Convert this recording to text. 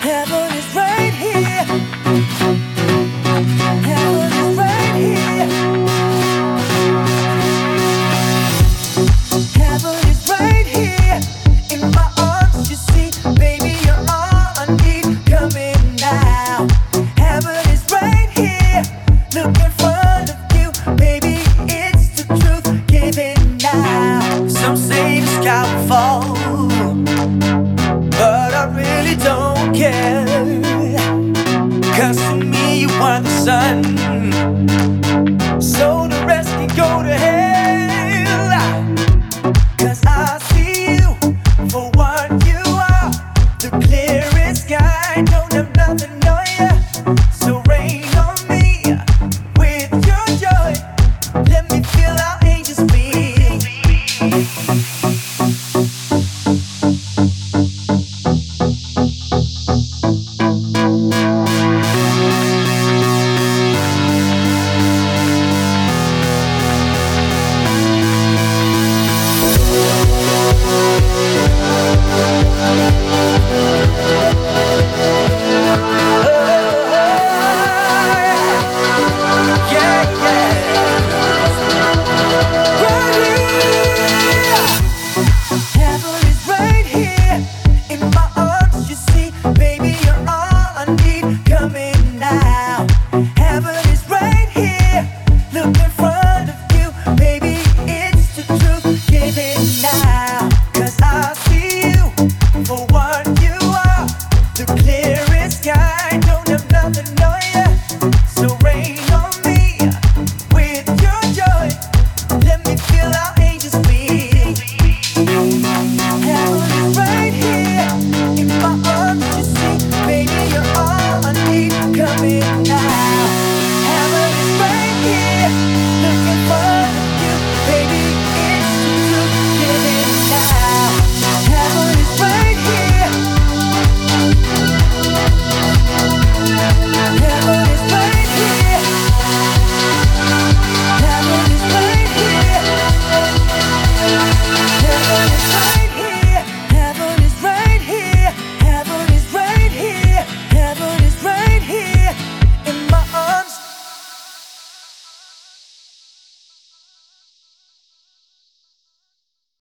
Heaven is right here. Heaven is right here. Heaven is right here. In my arms, you see, baby, you're all I need. Coming now. Heaven is right here. Look in front of you, baby, it's the truth. Giving now. Some say the sky will fall, but I really don't care. 'Cause to me you are the sun, so the rest can go to hell. 'Cause I see you for what you are, the clearest sky. Don't have nothing on you, so rain on me with your joy. Let me feel how angels feel.